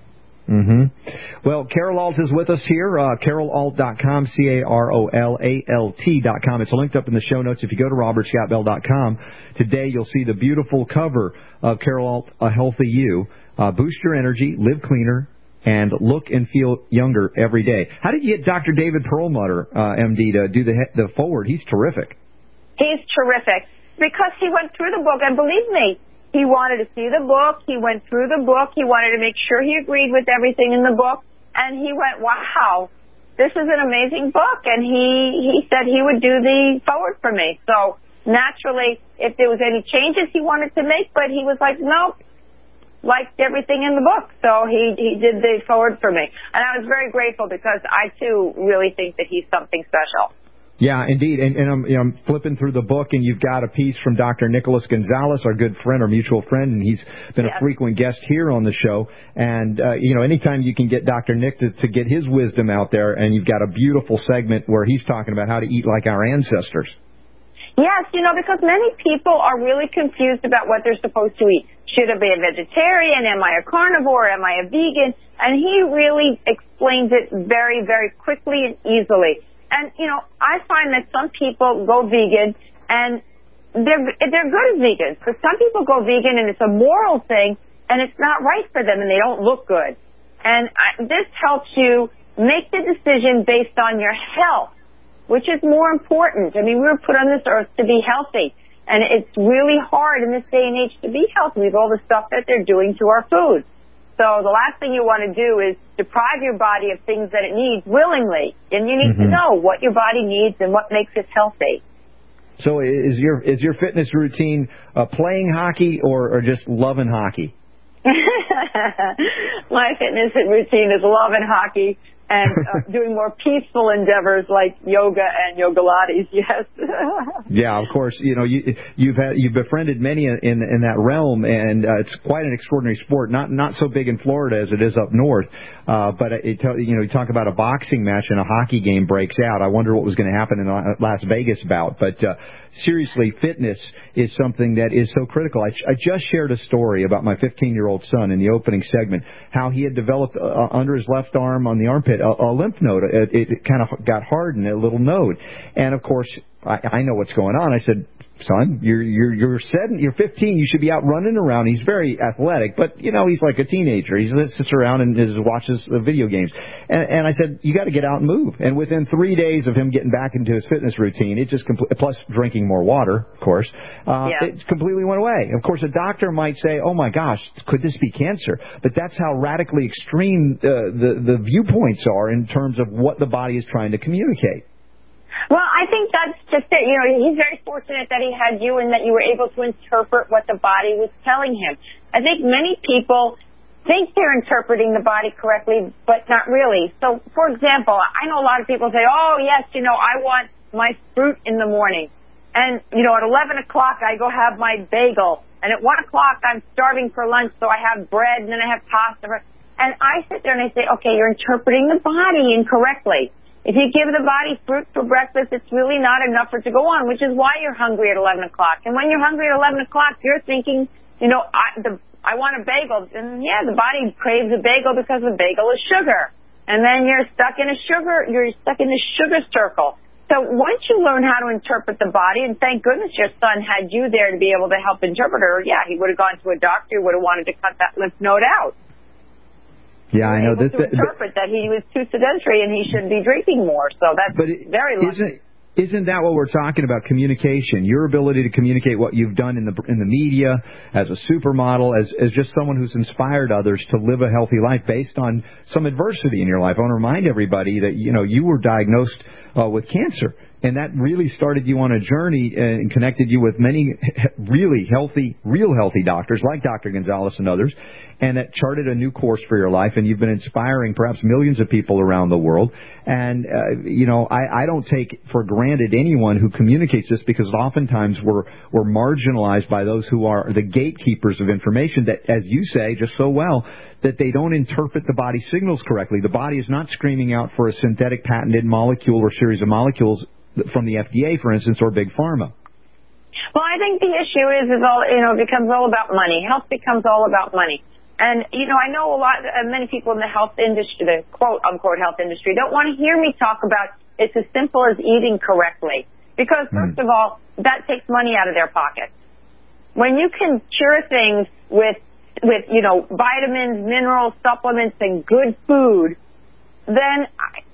Well, Carol Alt is with us here, carolalt.com, CarolAlt.com. It's linked up in the show notes. If you go to robertscottbell.com, today you'll see the beautiful cover of Carol Alt, A Healthy You. Boost your energy, live cleaner, and look and feel younger every day. How did you get Dr. David Perlmutter, MD, to do the forward? He's terrific. He's terrific, because he went through the book, and believe me, he wanted to see the book, he went through the book, he wanted to make sure he agreed with everything in the book, and he went, wow, this is an amazing book, and he said he would do the forward for me. So naturally, if there was any changes he wanted to make, but he was like, nope, liked everything in the book, so he did the forward for me. And I was very grateful, because I, too, really think that he's something special. Yeah, indeed. And I'm flipping through the book, and you've got a piece from Dr. Nicholas Gonzalez, our good friend, our mutual friend, and he's been a frequent guest here on the show. And, anytime you can get Dr. Nick to get his wisdom out there, and you've got a beautiful segment where he's talking about how to eat like our ancestors. Yes, because many people are really confused about what they're supposed to eat. Should I be a vegetarian? Am I a carnivore? Am I a vegan? And he really explains it very, very quickly and easily. And, I find that some people go vegan, and they're good as vegans. Because some people go vegan and it's a moral thing and it's not right for them and they don't look good. And this helps you make the decision based on your health, which is more important. I mean, we were put on this earth to be healthy. And it's really hard in this day and age to be healthy with all the stuff that they're doing to our food. So the last thing you want to do is deprive your body of things that it needs willingly. And you need to know what your body needs and what makes it healthy. So is your fitness routine playing hockey or just loving hockey? My fitness routine is loving hockey and doing more peaceful endeavors like yoga and yoga Pilates. Yes. Yeah, of course. You know, you've befriended many in that realm, and it's quite an extraordinary sport. Not so big in Florida as it is up north, but you talk about a boxing match and a hockey game breaks out. I wonder what was going to happen in the Las Vegas bout. But seriously, fitness is something that is so critical. I just shared a story about my 15-year-old son in the opening segment, how he had developed under his left arm on the armpit a lymph node. It kind of got hardened, a little node. And, of course, I know what's going on. I said, son, you're 15. You should be out running around. He's very athletic, but, he's like a teenager. He sits around and watches video games. And I said, you got to get out and move. And within 3 days of him getting back into his fitness routine, it just plus drinking more water, of course, it completely went away. Of course, a doctor might say, oh, my gosh, could this be cancer? But that's how radically extreme the viewpoints are in terms of what the body is trying to communicate. Well, I think that's just it. He's very fortunate that he had you and that you were able to interpret what the body was telling him. I think many people think they're interpreting the body correctly, but not really. So, for example, I know a lot of people say, oh, yes, I want my fruit in the morning. And, at 11 o'clock, I go have my bagel. And at 1 o'clock, I'm starving for lunch, so I have bread and then I have pasta. And I sit there and I say, okay, you're interpreting the body incorrectly. If you give the body fruit for breakfast, it's really not enough for it to go on, which is why you're hungry at 11 o'clock. And when you're hungry at 11 o'clock, you're thinking, I want a bagel. And, the body craves a bagel because the bagel is sugar. And then you're stuck in a sugar circle. So once you learn how to interpret the body, and thank goodness your son had you there to be able to help interpret her, he would have gone to a doctor, would have wanted to cut that lymph node out. Yeah, I know. To interpret that he was too sedentary and he should be drinking more. So that's very lucky. Isn't that what we're talking about? Communication, your ability to communicate what you've done in the media as a supermodel, as just someone who's inspired others to live a healthy life based on some adversity in your life. I want to remind everybody that you were diagnosed with cancer. And that really started you on a journey and connected you with many really real healthy doctors like Dr. Gonzalez and others. And that charted a new course for your life. And you've been inspiring perhaps millions of people around the world. And, I don't take for granted anyone who communicates this, because oftentimes we're marginalized by those who are the gatekeepers of information that, as you say just so well, that they don't interpret the body signals correctly. The body is not screaming out for a synthetic patented molecule or series of molecules from the FDA, for instance, or Big Pharma. Well, I think the issue is all, it becomes all about money. Health becomes all about money. And, I know many people in the health industry, the quote-unquote health industry, don't want to hear me talk about it's as simple as eating correctly. Because, first of all, that takes money out of their pockets. When you can cure things with vitamins, minerals, supplements, and good food, then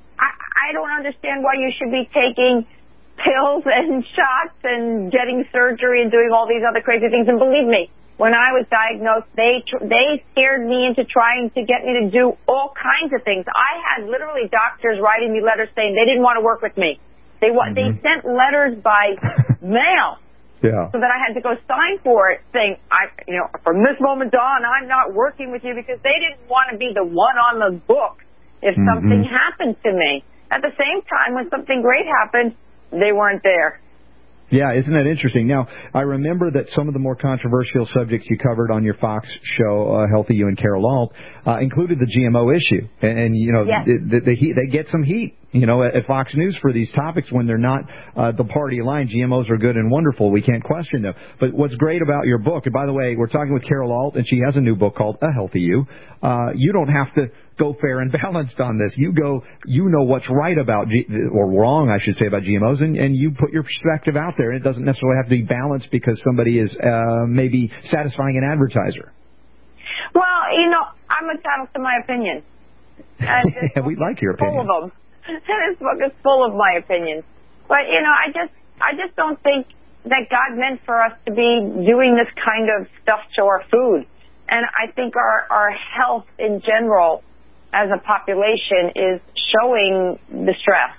I don't understand why you should be taking pills and shots and getting surgery and doing all these other crazy things. And believe me, when I was diagnosed, they scared me into trying to get me to do all kinds of things. I had literally doctors writing me letters saying they didn't want to work with me. They sent letters by mail. Yeah. So that I had to go sign for it, saying, from this moment on, I'm not working with you, because they didn't want to be the one on the book if something happened to me. At the same time, when something great happened, they weren't there. Yeah, isn't that interesting? Now, I remember that some of the more controversial subjects you covered on your Fox show, Healthy You and Carol Alt, included the GMO issue. And yes. They get some heat, at Fox News for these topics when they're not the party line. GMOs are good and wonderful. We can't question them. But what's great about your book, and by the way, we're talking with Carol Alt, and she has a new book called A Healthy You. You don't have to go fair and balanced on this. You know what's right about, or wrong, I should say, about GMOs, and you put your perspective out there. It doesn't necessarily have to be balanced because somebody is maybe satisfying an advertiser. Well, I'm entitled to my opinion. We'd like your opinion. Full of them. This book is full of my opinions. But, I just don't think that God meant for us to be doing this kind of stuff to our food. And I think our health in general as a population is showing the stress.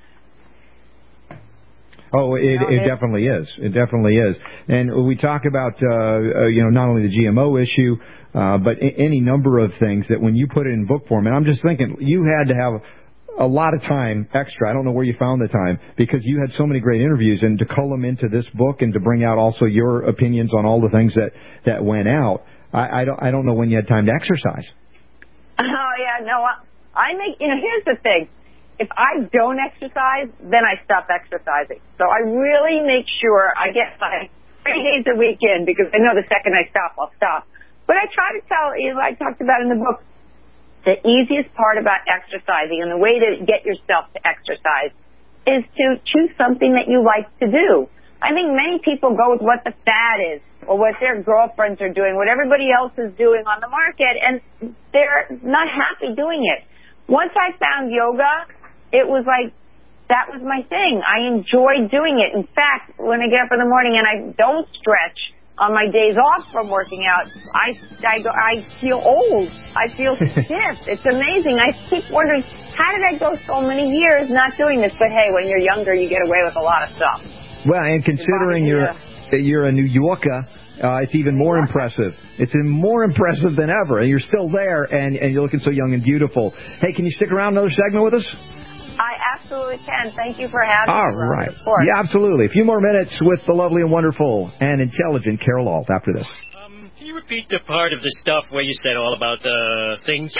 Oh, it definitely is. It definitely is. And we talk about, not only the GMO issue, but any number of things that when you put it in book form, and I'm just thinking you had to have a lot of time extra. I don't know where you found the time because you had so many great interviews, and to cull them into this book and to bring out also your opinions on all the things that went out. I don't know when you had time to exercise. Oh yeah, no. Here's the thing. If I don't exercise, then I stop exercising. So I really make sure I get my 3 days a week in because I know the second I stop, I'll stop. But I try to tell, I talked about in the book, the easiest part about exercising and the way to get yourself to exercise is to choose something that you like to do. I think many people go with what the fad is or what their girlfriends are doing, what everybody else is doing on the market, and they're not happy doing it. Once I found yoga, it was like, that was my thing. I enjoy doing it. In fact, when I get up in the morning and I don't stretch on my days off from working out, I feel old. I feel stiff. It's amazing. I keep wondering, how did I go so many years not doing this? But hey, when you're younger, you get away with a lot of stuff. Well, and considering you're a New Yorker, it's even more impressive. It's more impressive than ever. And you're still there, and you're looking so young and beautiful. Hey, can you stick around another segment with us? I absolutely can. Thank you for having me. All right. Yeah, absolutely. A few more minutes with the lovely and wonderful and intelligent Carol Alt after this. Can you repeat the part of the stuff where you said all about the things?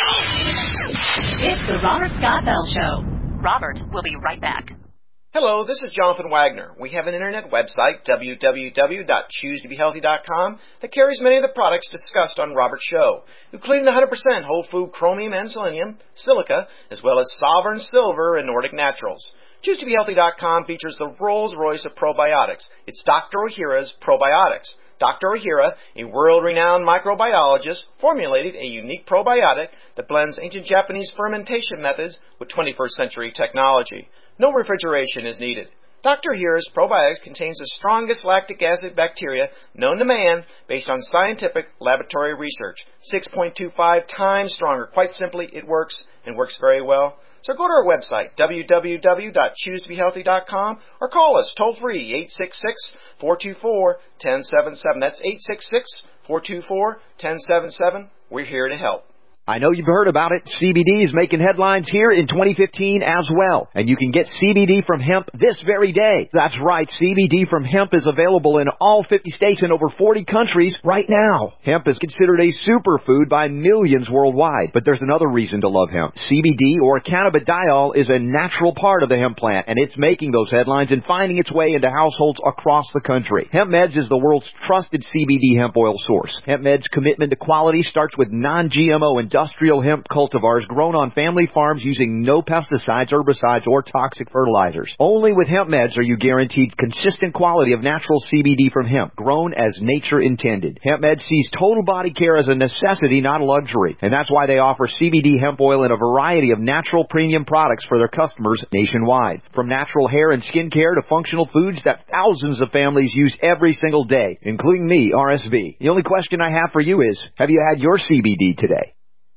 It's the Robert Scott Bell Show. Robert will be right back. Hello, this is Jonathan Wagner. We have an internet website, www.choosetobehealthy.com, that carries many of the products discussed on Robert's show, including 100% whole food chromium and selenium, silica, as well as Sovereign Silver and Nordic Naturals. ChooseToBeHealthy.com features the Rolls-Royce of probiotics. It's Dr. Ohhira's probiotics. Dr. Ohhira, a world-renowned microbiologist, formulated a unique probiotic that blends ancient Japanese fermentation methods with 21st century technology. No refrigeration is needed. Dr. Ohhira's probiotics contains the strongest lactic acid bacteria known to man based on scientific laboratory research. 6.25 times stronger. Quite simply, it works and works very well. So go to our website, www.choosetobehealthy.com, or call us toll-free, 866-424-1077. That's 866-424-1077. We're here to help. I know you've heard about it. CBD is making headlines here in 2015 as well. And you can get CBD from hemp this very day. That's right. CBD from hemp is available in all 50 states and over 40 countries right now. Hemp is considered a superfood by millions worldwide. But there's another reason to love hemp. CBD, or cannabidiol, is a natural part of the hemp plant, and it's making those headlines and finding its way into households across the country. Hemp Meds is the world's trusted CBD hemp oil source. Hemp Meds' commitment to quality starts with non-GMO industrial hemp cultivars grown on family farms using no pesticides, herbicides, or toxic fertilizers. Only with Hemp Meds are you guaranteed consistent quality of natural CBD from hemp, grown as nature intended. Hemp Meds sees total body care as a necessity, not a luxury, and that's why they offer CBD hemp oil in a variety of natural premium products for their customers nationwide. From natural hair and skin care to functional foods that thousands of families use every single day, including me, RSV. The only question I have for you is, have you had your CBD today?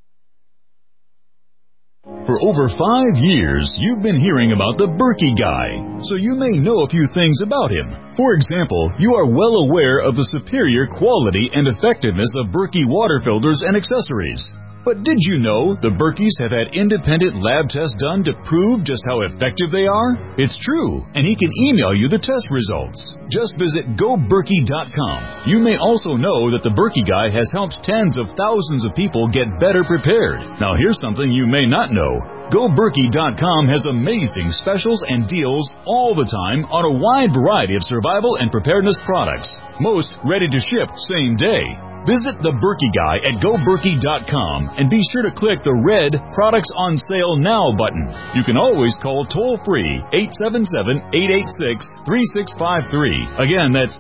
For over 5 years, you've been hearing about the Berkey Guy, so you may know a few things about him. For example, you are well aware of the superior quality and effectiveness of Berkey water filters and accessories. But did you know the Berkeys have had independent lab tests done to prove just how effective they are? It's true, and he can email you the test results. Just visit GoBerkey.com. You may also know that the Berkey Guy has helped tens of thousands of people get better prepared. Now here's something you may not know. GoBerkey.com has amazing specials and deals all the time on a wide variety of survival and preparedness products. Most ready to ship same day. Visit The Berkey Guy at GoBerkey.com and be sure to click the red Products on Sale Now button. You can always call toll-free 877-886-3653. Again, that's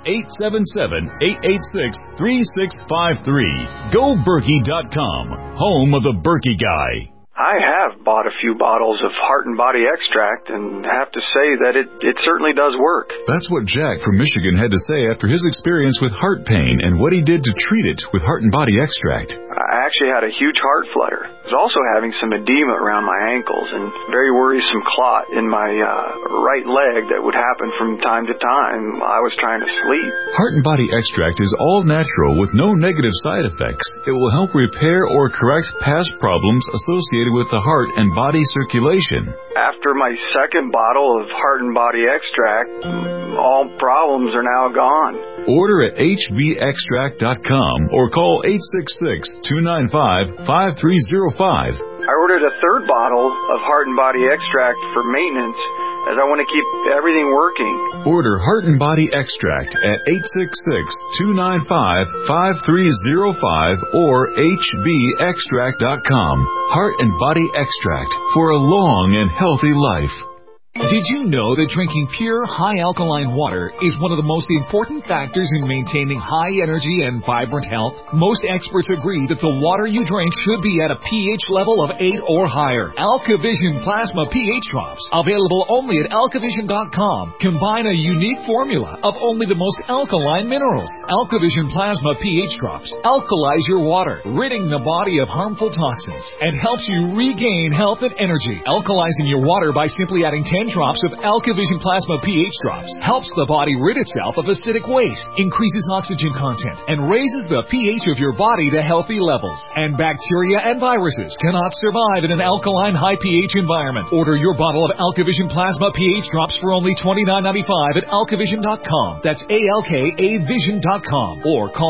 877-886-3653. GoBerkey.com, home of The Berkey Guy. I have bought a few bottles of Heart and Body Extract and have to say that it certainly does work. That's what Jack from Michigan had to say after his experience with heart pain and what he did to treat it with Heart and Body Extract. I actually had a huge heart flutter. I was also having some edema around my ankles and very worrisome clot in my right leg that would happen from time to time while I was trying to sleep. Heart and Body Extract is all natural with no negative side effects. It will help repair or correct past problems associated with the heart and body circulation. After my second bottle of Heart and Body Extract, all problems are now gone. Order at hbextract.com or call 866-295-5305. I ordered a third bottle of Heart and Body Extract for maintenance as I want to keep everything working. Order Heart and Body Extract at 866-295-5305 or hbextract.com. Heart and Body Extract for a long and healthy life. Did you know that drinking pure, high alkaline water is one of the most important factors in maintaining high energy and vibrant health? Most experts agree that the water you drink should be at a pH level of 8 or higher. AlkaVision Plasma pH Drops, available only at AlkaVision.com, combine a unique formula of only the most alkaline minerals. AlkaVision Plasma pH Drops alkalize your water, ridding the body of harmful toxins, and helps you regain health and energy. Alkalizing your water by simply adding 10 drops of AlkaVision Plasma pH Drops helps the body rid itself of acidic waste, increases oxygen content, and raises the pH of your body to healthy levels. And bacteria and viruses cannot survive in an alkaline high pH environment. Order your bottle of AlkaVision Plasma pH Drops for only $29.95 at AlkaVision.com. That's ALKAVision.com. Or call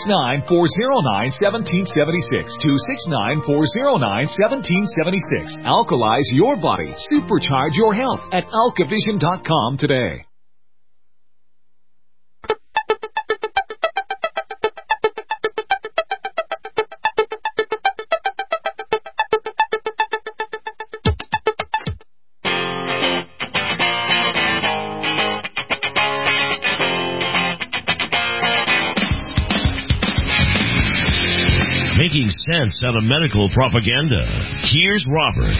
269-409-1776. 269-409-1776. Alkalize your body. Supercharge your health at AlkaVision.com today. Making sense out of medical propaganda. Here's Robert.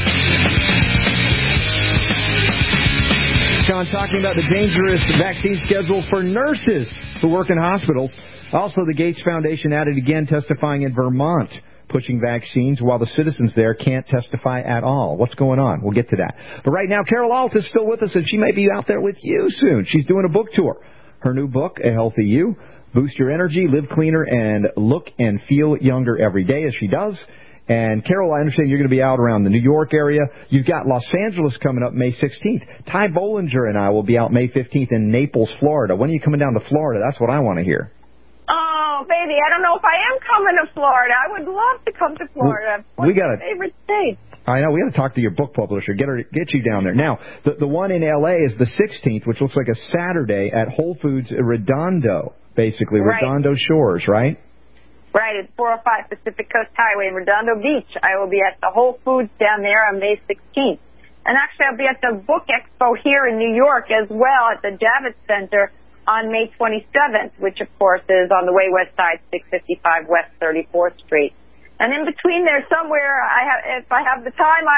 Sean, talking about the dangerous vaccine schedule for nurses who work in hospitals. Also, the Gates Foundation added again testifying in Vermont, pushing vaccines while the citizens there can't testify at all. What's going on? We'll get to that. But right now, Carol Alt is still with us, and she may be out there with you soon. She's doing a book tour. Her new book, A Healthy You, boost your energy, live cleaner, and look and feel younger every day, as she does. And, Carol, I understand you're going to be out around the New York area. You've got Los Angeles coming up May 16th. Ty Bollinger and I will be out May 15th in Naples, Florida. When are you coming down to Florida? That's what I want to hear. Oh, baby, I don't know if I am coming to Florida. I would love to come to Florida. What's your favorite state? I know. We got to talk to your book publisher. Get you down there. Now, the one in L.A. is the 16th, which looks like a Saturday at Whole Foods Redondo, basically. Right. Redondo Shores, right? Right, it's 405 Pacific Coast Highway in Redondo Beach. I will be at the Whole Foods down there on May 16th. And actually, I'll be at the Book Expo here in New York as well at the Javits Center on May 27th, which, of course, is on the Way West Side, 655 West 34th Street. And in between there somewhere, if I have the time,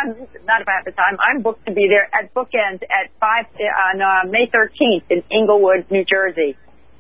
I'm booked to be there at Bookends at on May 13th in Englewood, New Jersey.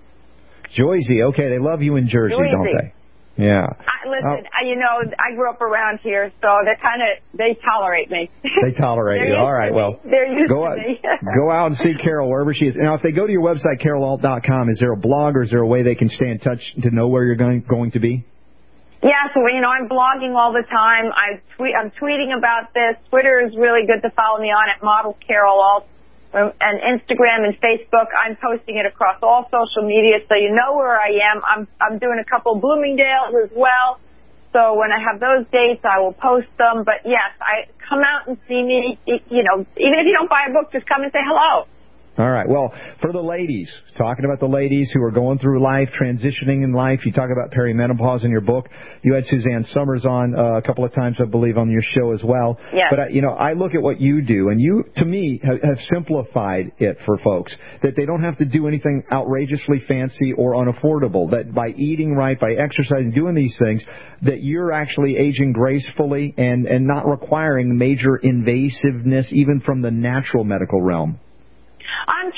Jersey, okay, they love you in Jersey, don't they? Yeah. Listen, I grew up around here, so they tolerate me. They tolerate you. All right, well, they're used to me. Go out and see Carol wherever she is. Now, if they go to your website, carolalt.com, is there a blog or is there a way they can stay in touch to know where you're going to be? Yeah, so, I'm blogging all the time. I'm tweeting about this. Twitter is really good to follow me on at Model Carol Alt. And Instagram and Facebook, I'm posting it across all social media, so you know where I am. I'm doing a couple Bloomingdales as well, so when I have those dates, I will post them. But yes, come out and see me. Even if you don't buy a book, just come and say hello. All right. Well, for the ladies, talking about the ladies who are going through life, transitioning in life, you talk about perimenopause in your book. You had Suzanne Summers on a couple of times, I believe, on your show as well. Yes. But, I look at what you do, and you, to me, have simplified it for folks, that they don't have to do anything outrageously fancy or unaffordable, that by eating right, by exercising, doing these things, that you're actually aging gracefully and not requiring major invasiveness even from the natural medical realm. I'm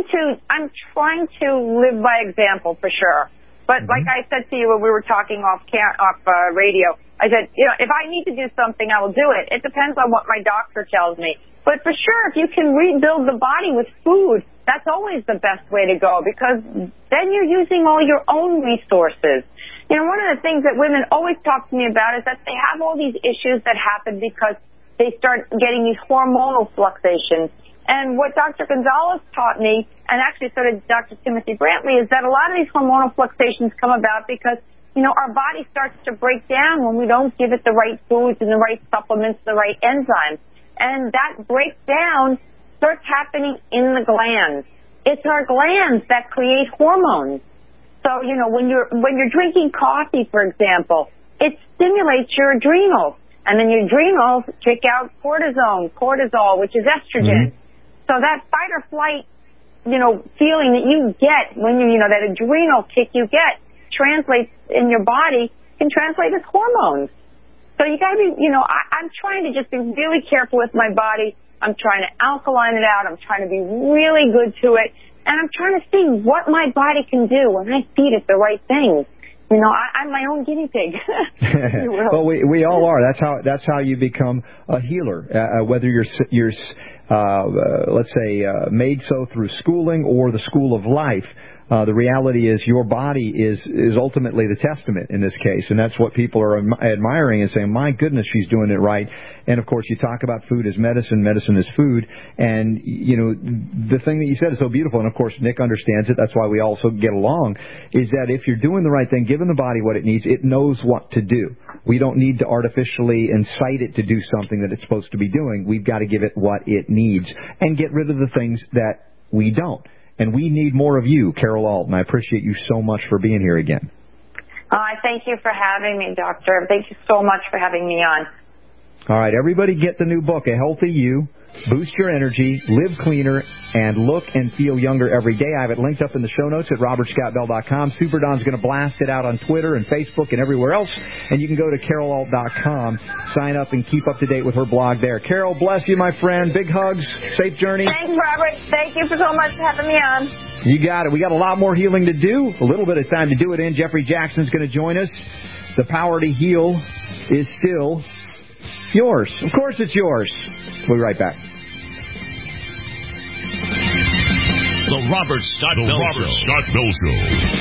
trying to live by example for sure. But like I said to you when we were talking off radio, I said, if I need to do something, I will do it. It depends on what my doctor tells me. But for sure, if you can rebuild the body with food, that's always the best way to go, because then you're using all your own resources. One of the things that women always talk to me about is that they have all these issues that happen because they start getting these hormonal fluctuations. And what Dr. Gonzalez taught me, and actually so did Dr. Timothy Brantley, is that a lot of these hormonal fluctuations come about because, our body starts to break down when we don't give it the right foods and the right supplements, the right enzymes. And that breakdown starts happening in the glands. It's our glands that create hormones. So, when you're drinking coffee, for example, it stimulates your adrenals. And then your adrenals kick out cortisol, which is estrogen. Mm-hmm. So that fight or flight, feeling that you get when that adrenal kick you get translates in your body, can translate as hormones. So you got to be, I'm trying to just be really careful with my body. I'm trying to alkaline it out. I'm trying to be really good to it. And I'm trying to see what my body can do when I feed it the right things. I'm my own guinea pig. Well, we all are. That's how you become a healer. Whether you're let's say made so through schooling or the school of life. The reality is your body is ultimately the testament in this case, and that's what people are admiring and saying, my goodness, she's doing it right. And, of course, you talk about food as medicine, medicine is food, and, the thing that you said is so beautiful, and, of course, Nick understands it, that's why we also get along, is that if you're doing the right thing, giving the body what it needs, it knows what to do. We don't need to artificially incite it to do something that it's supposed to be doing. We've got to give it what it needs and get rid of the things that we don't. And we need more of you, Carol Alton. I appreciate you so much for being here again. I thank you for having me, Doctor. Thank you so much for having me on. All right, everybody get the new book, A Healthy You. Boost your energy, live cleaner, and look and feel younger every day. I have it linked up in the show notes at robertscottbell.com. Super Don's going to blast it out on Twitter and Facebook and everywhere else. And you can go to carolalton.com, sign up, and keep up to date with her blog there. Carol, bless you, my friend. Big hugs. Safe journey. Thanks, Robert. Thank you so much for having me on. You got it. We got a lot more healing to do. A little bit of time to do it in. Jeffrey Jackson's going to join us. The power to heal is still yours. Of course it's yours. We'll be right back. The Robert Scott Bell Show.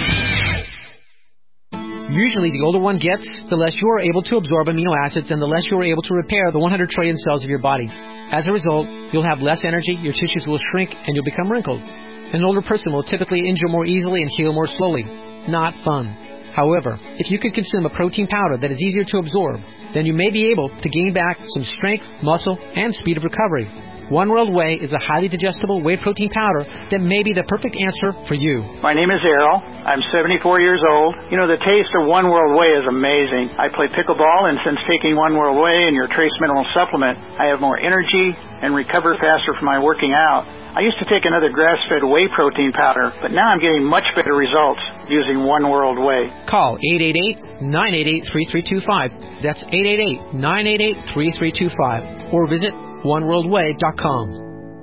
Usually, the older one gets, the less you are able to absorb amino acids and the less you are able to repair the 100 trillion cells of your body. As a result, you'll have less energy, your tissues will shrink, and you'll become wrinkled. An older person will typically injure more easily and heal more slowly. Not fun. However, if you could consume a protein powder that is easier to absorb, then you may be able to gain back some strength, muscle, and speed of recovery. One World Whey is a highly digestible whey protein powder that may be the perfect answer for you. My name is Errol. I'm 74 years old. The taste of One World Whey is amazing. I play pickleball, and since taking One World Whey and your Trace Mineral Supplement, I have more energy and recover faster from my working out. I used to take another grass-fed whey protein powder, but now I'm getting much better results using One World Whey. Call 888-988-3325. That's 888-988-3325. Or visit oneworldway.com.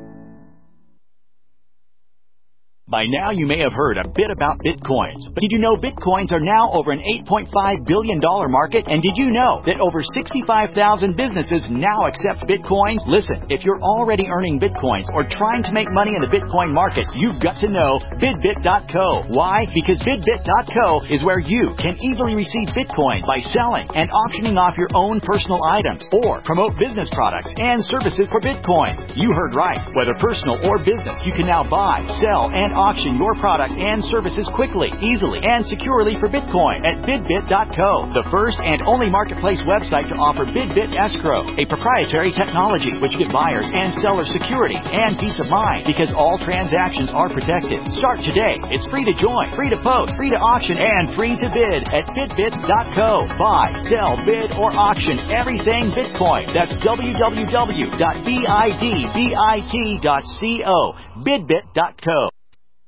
By now, you may have heard a bit about Bitcoins. But did you know Bitcoins are now over an $8.5 billion market? And did you know that over 65,000 businesses now accept Bitcoins? Listen, if you're already earning Bitcoins or trying to make money in the Bitcoin market, you've got to know BidBit.co. Why? Because BidBit.co is where you can easily receive Bitcoin by selling and auctioning off your own personal items or promote business products and services for Bitcoins. You heard right. Whether personal or business, you can now buy, sell, and auction your product and services quickly, easily, and securely for Bitcoin at BidBit.co, the first and only marketplace website to offer BidBit Escrow, a proprietary technology which gives buyers and sellers security and peace of mind because all transactions are protected. Start today. It's free to join, free to post, free to auction, and free to bid at BidBit.co. Buy, sell, bid, or auction everything Bitcoin. That's www.bidbit.co. BidBit.co.